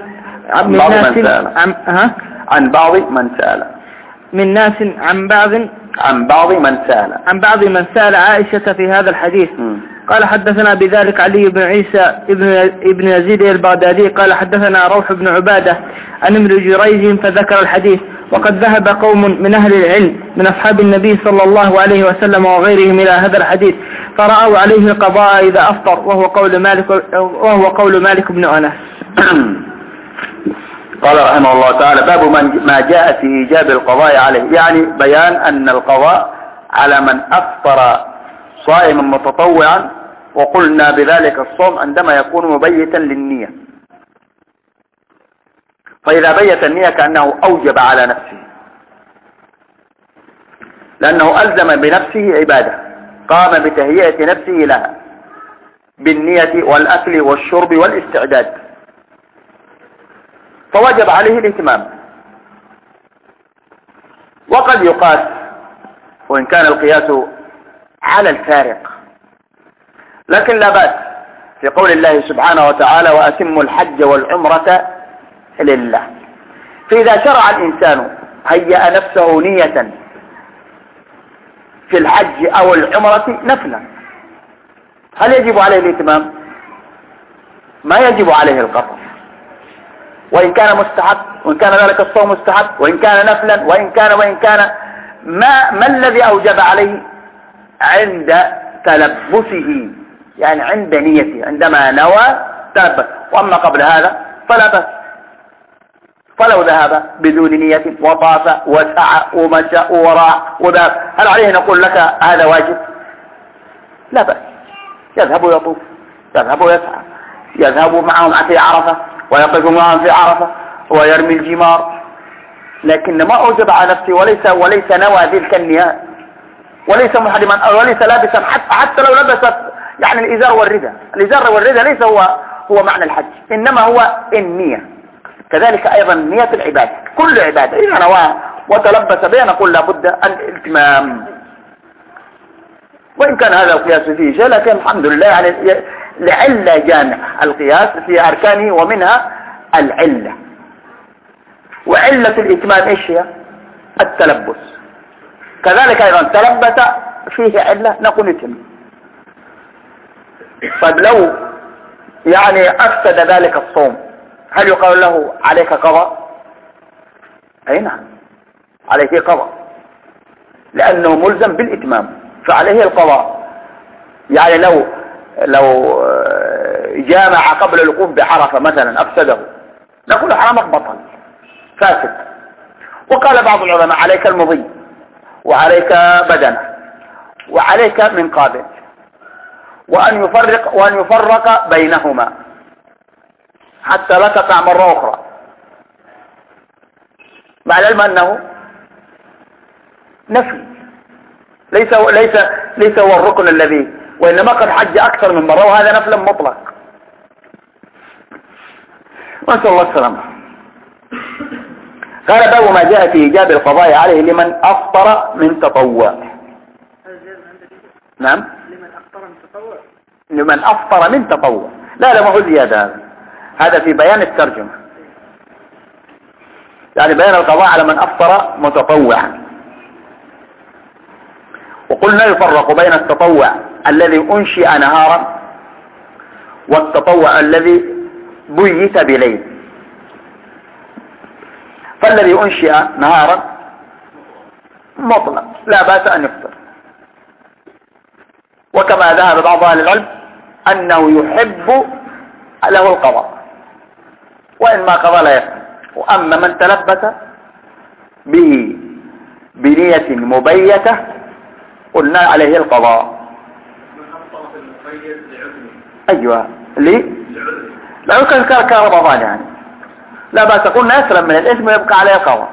S1: من سأل عائشة في هذا الحديث. قال حدثنا بذلك علي بن عيسى ابن يزيد البغدادي قال حدثنا روح بن عبادة عن ابن جريج فذكر الحديث. وقد ذهب قوم من أهل العلم من أصحاب النبي صلى الله عليه وسلم وغيرهم إلى هذا الحديث فرأوا عليه القضاء إذا أفطر وهو قول مالك بن أنس.
S2: قال رحمه الله تعالى باب ما جاء في إيجاب القضاء عليه يعني بيان أن القضاء على من أفطر صائما متطوعا وقلنا بذلك الصوم عندما يكون مبيتا للنية. فإذا بيت النية كأنه أوجب على نفسه لأنه ألزم بنفسه عبادة قام بتهيئة نفسه لها بالنية والأكل والشرب والاستعداد فوجب عليه الاهتمام. وقد يقاس وإن كان القياس على الفارق لكن لا بأس في قول الله سبحانه وتعالى وأتموا الحج والعمرة لله. فإذا شرع الإنسان هيأ نفسه نية في الحج أو العمرة نفلا هل يجب عليه الاهتمام؟ ما يجب عليه القطع وإن كان مستحب وإن كان ذلك الصوم مستحب وإن كان نفلا وإن كان ما الذي أوجب عليه عند تلبسه يعني عند نيته عندما نوى تلبس. وأما قبل هذا فلا بأس. فلو ذهب بدون نية وطاف وسعى ومشى وراء وذهب هل عليه نقول لك هذا واجب؟ لا بأس. يذهب ويطوف يذهب ويسعى يذهب معهم في عرفة ويقف معهم في عرفة ويرمي الجمار لكن ما أوجب على نفسه وليس نوى تلك النية وليس محرما وليس لابسا حتى لو لبست يعني الإزار والرداء ليس هو معنى الحج إنما هو النية. كذلك أيضا نية العبادة كل عبادة إذا نواها وتلبس بها نقول لابد الاتمام. وإن كان هذا القياس فيه شيء لكن الحمد لله يعني لعلة جامعة القياس في أركانه ومنها العلة. وعلة الإتمام إيش هي؟ التلبس. كذلك أيضا تلبس فيه علة نقول اتم. طيب لو يعني أفسد ذلك الصوم هل يقال له عليك قضاء؟ أي نعم عليه قضاء لأنه ملزم بالإتمام فعليه القضاء. يعني لو جامع قبل الوقوف بعرفة مثلا أفسده نقول حرامك بطل
S5: فاسد. وقال بعض العلماء عليك المضي وعليك بدنه وعليك من قابل، وأن يفرق بينهما حتى لا تقع مرة أخرى، مع العلم أنه نفي ليس هو الركن الذي، وإنما قد حج أكثر من مرة وهذا نفل مطلق. ونسأل الله السلامة. قال باب ما جاء في إيجاب القضاء عليه لمن أفطر من تطوع. نعم، لمن أفطر من تطوع. لا ما هو زيادة، هذا في بيان الترجمة، يعني بيان القضاء على من أفطر متطوعا. وقلنا يفرق بين التطوع الذي أنشئ نهارا والتطوع الذي بيت بليل. فالذي أنشئ نهارا مطلق لا بأس أن يفطر، وكما ذهب بعض أهل العلم أنه يحب له القضاء، وإن ما قضى لا يفطر. وأما من تلبس به بنية مبيتة قلنا عليه القضاء. أيوة لا يمكن كرمضان يعني لا بأس، قلنا يسلم من الإثم ويبقى عليه القضاء.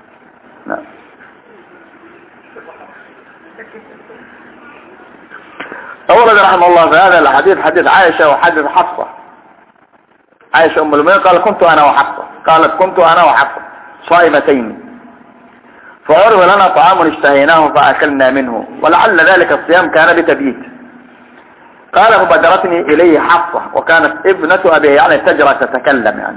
S5: أورد رحمه الله في هذا الحديث حديث عائشة وحديث حفصة. عائشة أم المؤمنين قالت كنت أنا وحفصة صائمتين، فعرض لنا طعام اشتهيناه فأكلنا منه، ولعل ذلك الصيام كان بتبييت. قال فبادرتني إليه حفصة وكانت ابنة أبي يعني تجرى تتكلم يعني،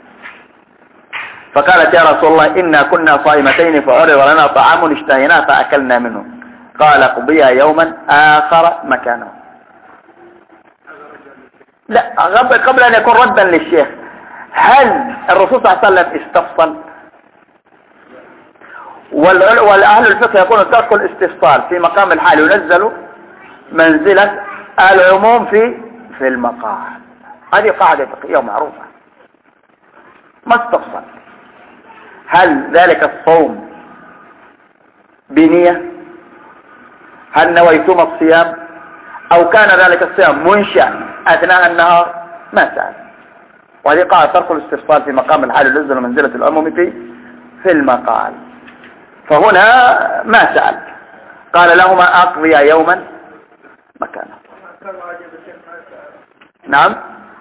S5: فقالت يا رسول الله إنا كنا صائمتين فعرض لنا طعام اشتهيناه فأكلنا منه. قال قضيها يوما آخر مكانه. لا قبل أن يكون ردا للشيخ، هل الرسول صلى الله عليه وسلم استفصل؟ والأهل الفقه يقولون ترك الاستفصال في مقام الحال ينزل منزلة العموم في المقام. هذه قاعدة فقهية معروفة. ما استفصل هل ذلك الصوم بنية، هل نويتم الصيام، أو كان ذلك الصيام منشأ أثناء النهار، ما سأل. وهذه قاعدة ترك الاستفصال في مقام الحال ينزل منزلة العموم في المقال. فهنا ما سأل، قال لهما أقضي يوما مكانه. نعم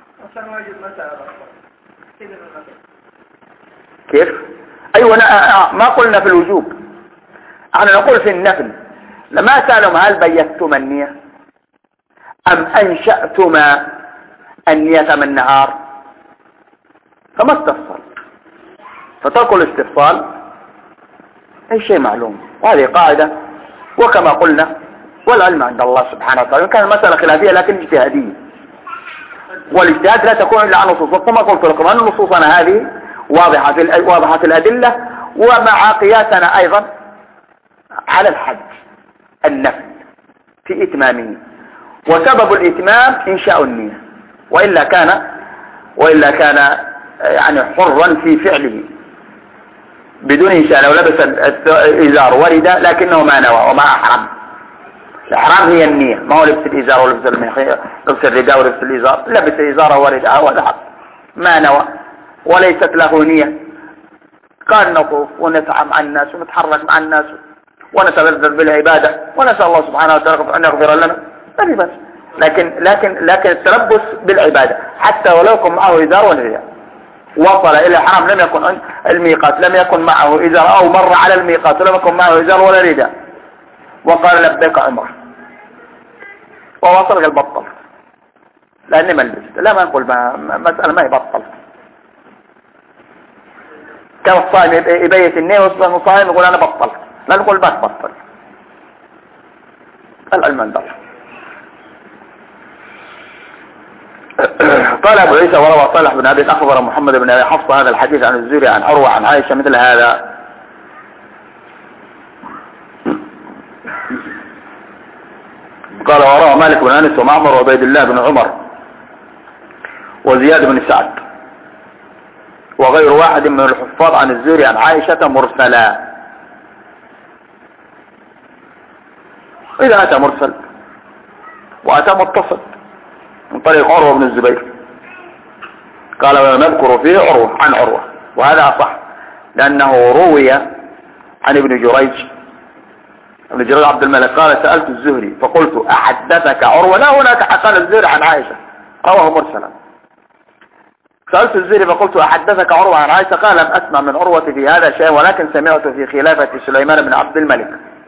S5: كيف؟ أيوة ما قلنا في الوجوب، احنا نقول في النفل. لما سألهم هل بيتتما النية أم أنشأتما النية من النهار، فما استفصل. فترك الاستفصال أي شيء معلوم، وهذه قاعدة. وكما قلنا والعلم عند الله سبحانه وتعالى. كان المسألة خلافية لكن اجتهادية، والاجتهاد لا تكون إلا عن نصوص. وكما قلت لكم أن نصوصنا هذه واضحة في الأدلة، ومع قياسنا أيضا على الحج النفل في إتمامه، وسبب الإتمام إنشاء النية، وإلا كان يعني حرا في فعله بدون إنشاء. لو لبس الإزار ورد لكنه ما نوى وما أحرم. الإحرام هي النية، ما هو لبس الإزار ولبس لبس الرداء ولبس الإزار. لبس إزار ورداء وذهب ما نوى وليست له نية. قال نطوف ونسعى مع الناس ونتحرك مع الناس ونتبذل بالعبادة ونسأل الله سبحانه وتعالى أن يغفر لنا، ما بس. لكن التلبس بالعبادة حتى ولو يكن معه إزار ورداء، وصل إلى الحرم لم يكن الميقات لم يكن معه إزار، أو مر على الميقات لم يكن معه إزار ولا رداء، وقال لبيك عمره ووصل قال بطل، لأني ما لبست. لا ما نقول مسألة ما يبطل. كان الصائم يبيت النية وصل صائم يقول أنا بطلت، لا نقول ما تبطل. العلم عند الله. قال أبو عيسى وروى صالح بن أبي أخبر محمد بن أبي حفصة هذا الحديث عن الزهري عن عروة عن عائشة مثل هذا. قال وروى مالك بن أنس ومعمر وعبيد الله بن عمر وزياد بن سعد وغير واحد من الحفاظ عن الزهري عن عائشة مرسلا. إذا أتى مرسل وأتى متصل من طريق عروة بن الزبير قال ونذكر فيه عروة عن عروة، وهذا أصح لأنه روي عن ابن جريج عبد الملك قال سألت الزهري فقلت أحدثك عروة؟ لا، هناك قال الزهري عن عائشة رواه مرسلا. سألت الزهري فقلت أحدثك عروة عن عائشة؟ قال لم أسمع من عروة في هذا شيء، ولكن سمعت في خلافة سليمان بن عبد الملك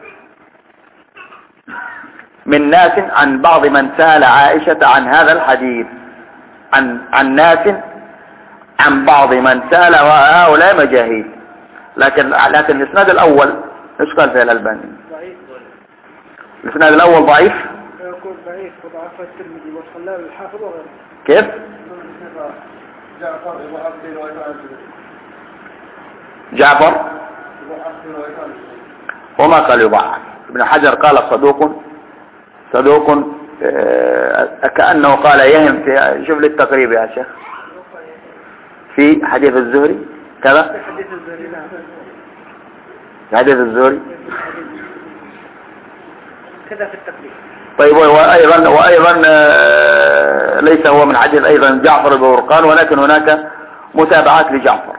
S5: من ناس عن بعض من سأل عائشة عن هذا الحديث، عن ناس عن بعض من سأل، وهؤلاء مجاهيل. لكن الإسناد الأول ايش قال فيه الألباني؟
S3: ضعيف.
S5: الإسناد الأول ضعيف؟
S3: يقول ضعيف وضعف الترمذي والخلال الحافظ وغيره.
S5: كيف؟ جعفر وما قال يضعف. ابن حجر قال صدوق كأنه قال يهم في شوف للتقريب يا شيخ في حديث الزهري كذا، في حديث الزهري
S3: كذا في التقريب.
S5: طيب وأيضا ليس هو من حديث أيضا جعفر بن برقان، ولكن هناك متابعات لجعفر.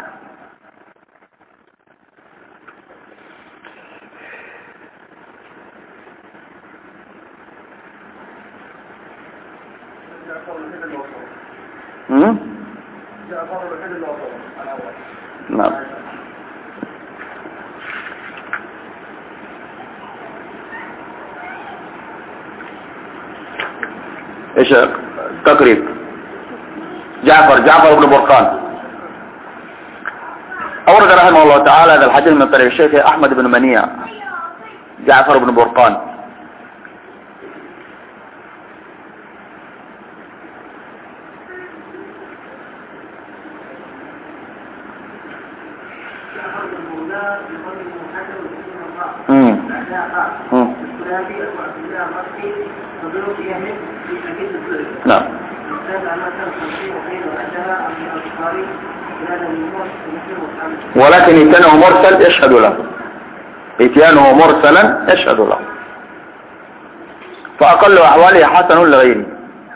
S5: نعم. ايش تقريب جعفر بن برقان أورد رحمه الله تعالى هذا الحديث من طريق الشيخ أحمد بن منيع جعفر بن برقان. نعم. ولكن إتيانه مرسل يشهد له، إتيانه مرسلا يشهد له، فأقل أحواله حسن لغيره.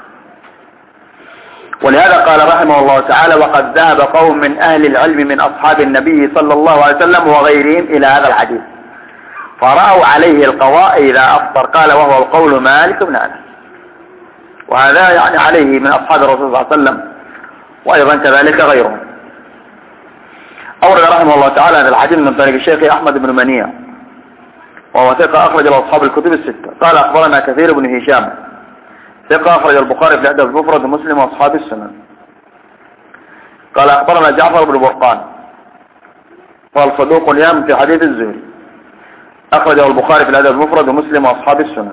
S5: ولهذا قال رحمه الله تعالى وقد ذهب قوم من أهل العلم من أصحاب النبي صلى الله عليه وسلم وغيرهم إلى هذا الحديث فرأوا عليه القضاء إذا أفطر. قال وهو القول مالك بن أنس، وهذا يعني عليه من أصحاب الرسول صلى الله عليه وسلم وأيضا كذلك غيرهم. أورد رحمه الله تعالى هذا الحديث من طريق الشيخ أحمد بن منيع وهو ثقة أخرج له أصحاب الكتب الستة. قال أخبرنا كثير بن هشام ثقة أخرج البخاري في الأدب المفرد ومسلم وأصحاب السنن. قال أخبرنا جعفر بن برقان قال صدوق يام في حديث الزهري أخرجه البخاري في الأدب المفرد ومسلم وأصحاب السنن.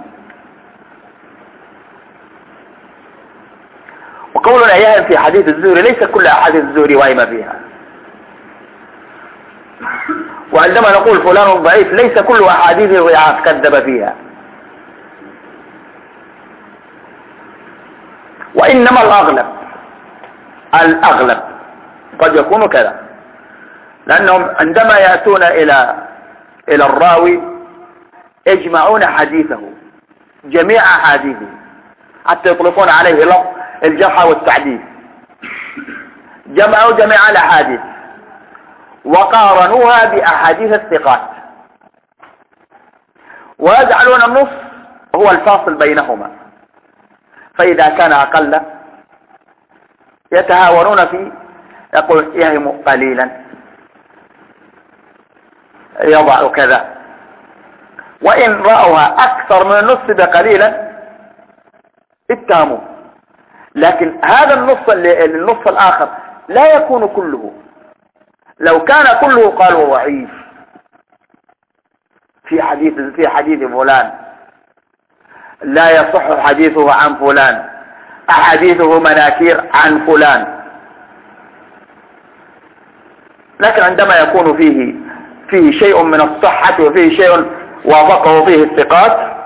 S5: وقولنا يهم في حديث الزهري ليس كل أحاديث الزهري واهمة فيها، وعندما نقول فلان ضعيف ليس كل أحاديثه ضعاف كذب فيها، وإنما الأغلب قد يكون كذا، لأنهم عندما يأتون إلى الراوي يجمعون حديثه جميع أحاديثه حتى يطلقون عليه لفظ الجرح والتعديل. جمعوا جميع الأحاديث وقارنوها بأحاديث الثقات ويجعلون النص هو الفاصل بينهما، فإذا كان أقل يتهاونون فيه، يقول يهم قليلا يضع كذا، وإن رأوها أكثر من النص بقليلا اتهموا. لكن هذا النص الآخر لا يكون كله، لو كان كله قالوا ضعيف في حديث فلان لا يصح حديثه عن فلان، أحاديثه مناكير عن فلان. لكن عندما يكون فيه شيء من الصحة وفيه شيء وافقه فيه الثقات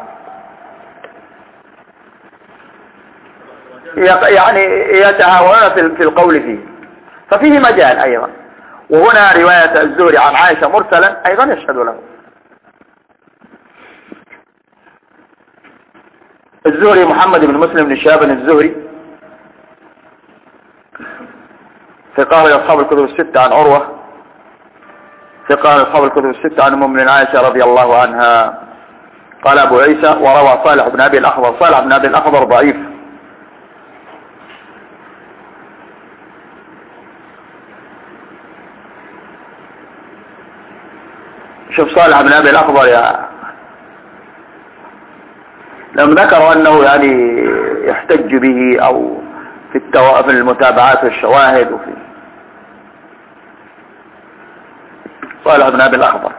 S5: يعني يتهاونون في القول فيه، ففيه مجال أيضا. وهنا رواية الزهري عن عائشة مرسلا أيضا يشهد له. الزهري محمد بن مسلم بن شهاب الزهري ثقة أصحاب الكتب الستة عن عروة، ثقة أصحاب الكتب الستة عن أم من عائشة رضي الله عنها. قال أبو عيسى وروى صالح بن أبي الأخضر. صالح بن أبي الأخضر ضعيف، شوف صالح بن أبي الأخضر لم ذكروا أنه يعني يحتج به أو في المتابعات والشواهد وفي صالح بن أبي الأخضر.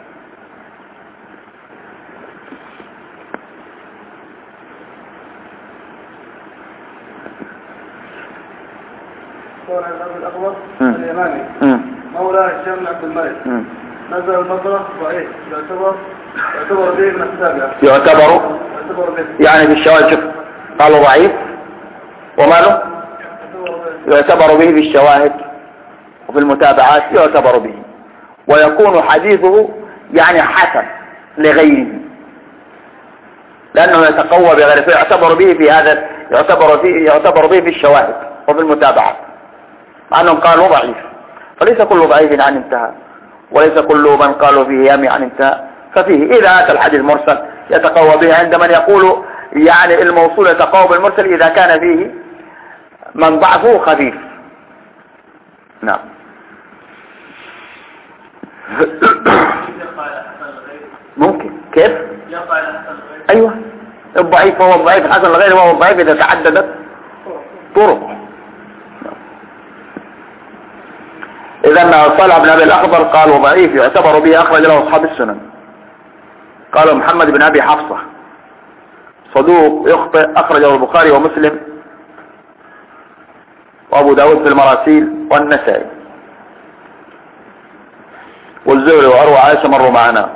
S3: صالح بن أبي الأخضر اليماني مولى هشام بن عبد الملك. نزل المطرة ضعيف يعتبر به من السابعة.
S5: يعتبر يعني بالشواهد. شوف قالوا ضعيف وماله يعتبر به بالشواهد وفي المتابعات يعتبر به، ويكون حديثه يعني حسن لغيره لأنه يتقوى بغيره، فيعتبر به في هذا يعتبر به في الشواهد وفي المتابعات، مع أنهم قالوا ضعيف. فليس كل ضعيف عن انتهى، وليس كل من قالوا فيه يامي عن انتهى. ففيه إذا أتى الحديث مرسل يتقوى به عند من يقول يعني الموصول يتقوى بالمرسل إذا كان فيه من ضعفه خفيف. نعم. ممكن كيف؟ أيوة الضعيف هو الضعيف، الحسن الغير هو الضعيف إذا تعددت طرق. إذا صالح بن أبي الأخضر قالوا ضعيف يعتبر به، أخرج له أصحاب السنن. قالوا محمد بن أبي حفصة صدوق يخطئ، أخرجه البخاري ومسلم وأبو داود في المراسيل والنسائي. والزهري وعروة عائشة مروا معنا.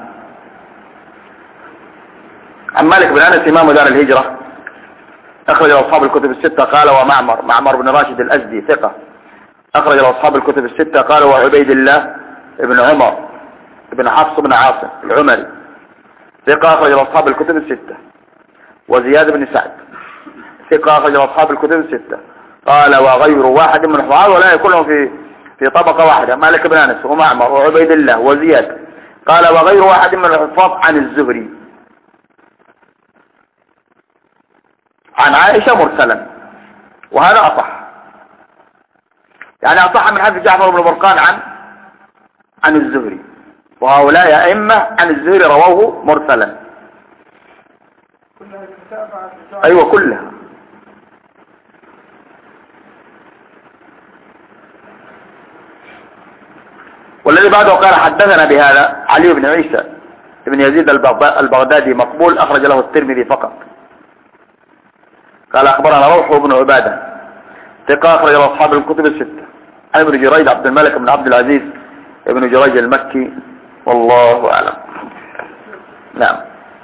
S5: عن مالك بن أنس إمام دار الهجرة أخرج أصحاب الكتب الستة. قال معمر بن راشد الأزدي ثقة أخرج أصحاب الكتب الستة. قال وعبيد الله بن عمر بن حفص بن عاصم العمري ثقة أخرج أصحاب الكتب الستة. وزياد بن سعد ثقة أخرج أصحاب الكتب الستة. قال وغير واحد من الحفاظ، ولا يكونهم في طبقة واحدة، مالك بن أنس ومعمر وعبيد الله وزياد. قال وغير واحد من الحفاظ عن الزهري عن عائشة مرسلا، وهذا أصح، يعني أصح من حديث جعفر بن برقان عن الزهري، وهؤلاء أئمة عن الزهري رواه مرسلا. أيوة كلها. والذي بعده قال حدثنا بهذا علي بن عيسى بن يزيد البغدادي مقبول، أخرج له الترمذي فقط. قال أخبرنا روح بن عبادة ثقة أخرج له أصحاب الكتب الستة. عن ابن جريج عبد الملك بن عبد العزيز ابن جريج المكي، والله أعلم. نعم.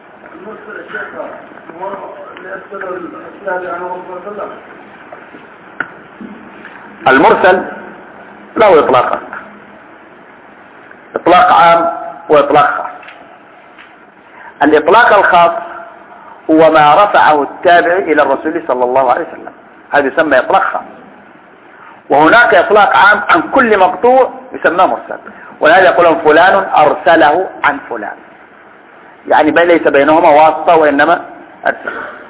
S5: المرسل له إطلاقات، إطلاق عام وإطلاق خاص. الإطلاق الخاص هو ما رفعه التابع إلى الرسول صلى الله عليه وسلم، هذا يسمى إطلاق خاص. وهناك إطلاق عام عن كل مقطوع يسمى مرسل، ولهذا يقولون فلان أرسله عن فلان، يعني ليس بينهما واسطة وإنما أرسل.